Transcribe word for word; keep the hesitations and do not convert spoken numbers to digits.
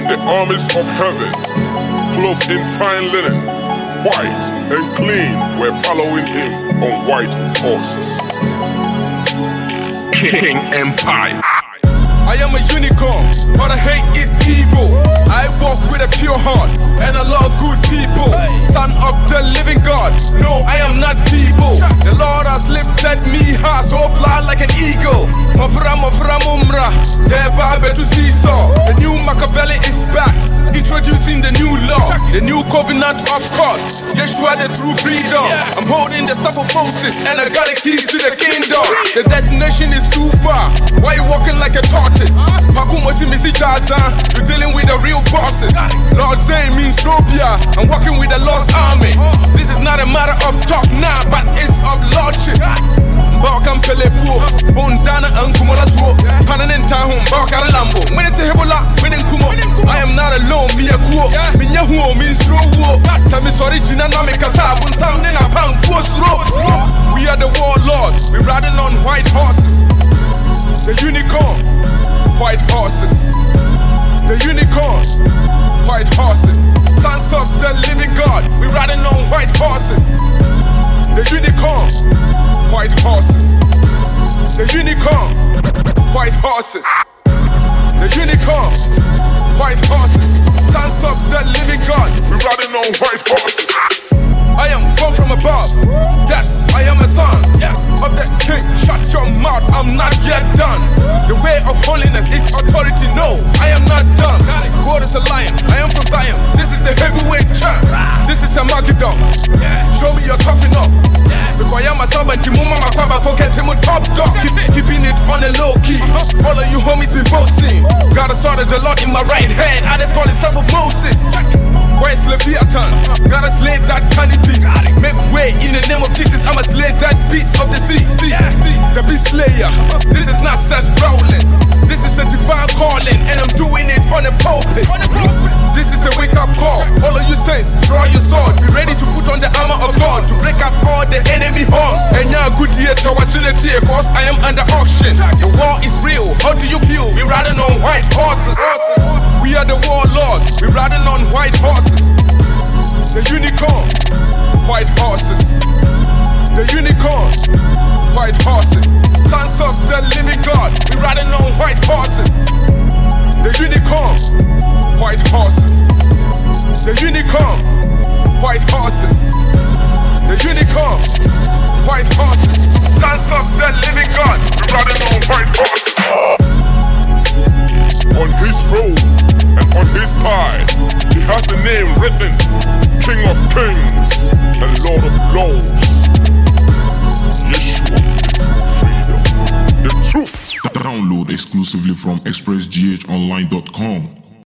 and the armies of heaven, clothed in fine linen, white and clean, were following him on white horses. King Empire. I am a unicorn, but I hate is evil. I walk with a pure heart and a lot of good people. Son of the living God, no, I am not feeble. The Lord has lifted me high, so fly like an eagle. Mafra mafra mumra, thereby to seesaw. The new Machiavelli is back, introducing the new law, the new covenant of course. Yeshua the true freedom. I'm holding the staff of Moses and I got the keys to the kingdom. The destination is too far. Why you walking like a tortoise? You're dealing with the real bosses. Lord Zane means Robia. I'm walking with the lost army. This is not a matter of talk now, but it's of lordship. Mbaka mpelepo, bondana ankumola swo. Pananenta home, mbaka lambo. When it hebola, when kumo. I am not alone, me a kuo. Minya huo means rowo. Sami sorry jina na me kasa bun samne na pang fosro. We are the warlords. We riding on white horses. The unicorn, white horses. The unicorn, white horses. Sons of the living God, we riding on white horses. The unicorn, white horses. The unicorn, white horses. The unicorn, white horses. Sons of the living God, we riding on white horses. I am born from above. Yes, I am a son yes. of the king. Shut your mouth, I'm not yet done. The way of holiness is authority. No, I am not done. God is a lion, I am from Zion. This is the heavyweight champ. This is a Magidon. Show me you're tough enough. Because I am a son, but you move my kwaba forget him with top dog. Keeping it on the low key. All of you homies been boasting. Got a sword of the Lord in my right hand. I just call it stuff of Moses. Where's Leviathan? Gotta slay that candy beast. Make way in the name of Jesus. I'ma slay that beast of the sea. The beast slayer. This is not such violence. This is a divine calling, and I'm doing it on a pulpit. This is a wake-up call. All of you saints, draw your sword. Be ready to put on the armor of God to break up all the enemy horns. And now good year to us in the tear, cause I am under auction. The war is real. How do you feel? We're riding on white horses. We are the warlords. We're riding on white horses. The unicorn, white horses. The unicorn, white horses. Sons of the living God, we riding on white horses. The unicorn, white horses. The unicorn, white horses. The unicorn, white horses. Sons of the living God, we riding on white horses. On his robe and on his thigh, he has a name written, King of Kings and Lord of Lords. Yeshua, the true freedom, the truth. Download exclusively from express g h online dot com.